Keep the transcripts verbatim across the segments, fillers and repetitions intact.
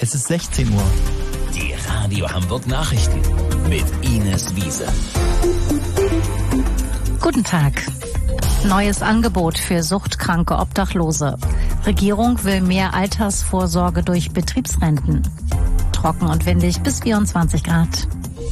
Es ist sechzehn Uhr. Die Radio Hamburg Nachrichten mit Ines Wiese. Guten Tag. Neues Angebot für suchtkranke Obdachlose. Regierung will mehr Altersvorsorge durch Betriebsrenten. Trocken und windig bis vierundzwanzig Grad.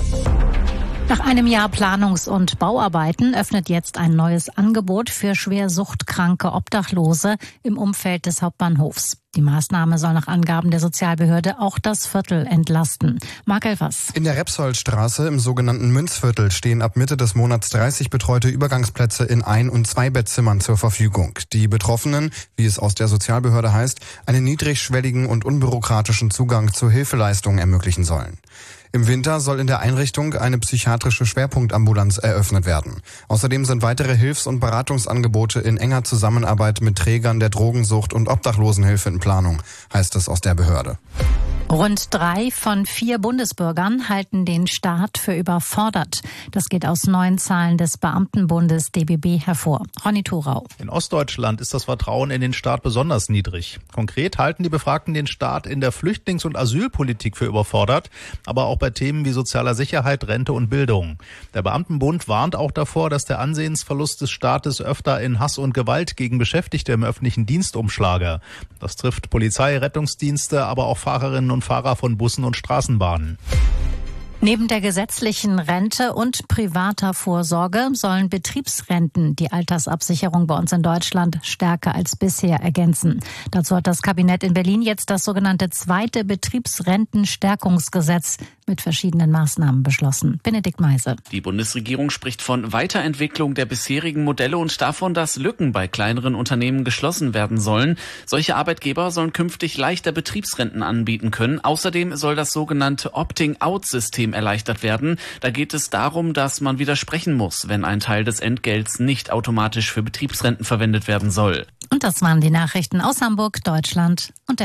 Nach einem Jahr Planungs- und Bauarbeiten öffnet jetzt ein neues Angebot für schwer suchtkranke Obdachlose im Umfeld des Hauptbahnhofs. Die Maßnahme soll nach Angaben der Sozialbehörde auch das Viertel entlasten. Marc Elfers. In der Repsoldstraße im sogenannten Münzviertel stehen ab Mitte des Monats dreißig betreute Übergangsplätze in Ein- und Zwei-Bettzimmern zur Verfügung. Die Betroffenen, wie es aus der Sozialbehörde heißt, einen niedrigschwelligen und unbürokratischen Zugang zu Hilfeleistungen ermöglichen sollen. Im Winter soll in der Einrichtung eine psychiatrische Schwerpunktambulanz eröffnet werden. Außerdem sind weitere Hilfs- und Beratungsangebote in enger Zusammenarbeit mit Trägern der Drogensucht und Obdachlosenhilfe in Planung, heißt es aus der Behörde. Rund drei von vier Bundesbürgern halten den Staat für überfordert. Das geht aus neuen Zahlen des Beamtenbundes D B B hervor. Ronny Thorau. In Ostdeutschland ist das Vertrauen in den Staat besonders niedrig. Konkret halten die Befragten den Staat in der Flüchtlings- und Asylpolitik für überfordert, aber auch bei Themen wie sozialer Sicherheit, Rente und Bildung. Der Beamtenbund warnt auch davor, dass der Ansehensverlust des Staates öfter in Hass und Gewalt gegen Beschäftigte im öffentlichen Dienst umschlage. Das trifft Polizei, Rettungsdienste, aber auch Fahrerinnen und Fahrer von Bussen und Straßenbahnen. Neben der gesetzlichen Rente und privater Vorsorge sollen Betriebsrenten die Altersabsicherung bei uns in Deutschland stärker als bisher ergänzen. Dazu hat das Kabinett in Berlin jetzt das sogenannte zweite Betriebsrentenstärkungsgesetz mit verschiedenen Maßnahmen beschlossen. Benedikt Meise. Die Bundesregierung spricht von Weiterentwicklung der bisherigen Modelle und davon, dass Lücken bei kleineren Unternehmen geschlossen werden sollen. Solche Arbeitgeber sollen künftig leichter Betriebsrenten anbieten können. Außerdem soll das sogenannte Opting-out-System erleichtert werden. Da geht es darum, dass man widersprechen muss, wenn ein Teil des Entgelts nicht automatisch für Betriebsrenten verwendet werden soll. Und das waren die Nachrichten aus Hamburg, Deutschland und der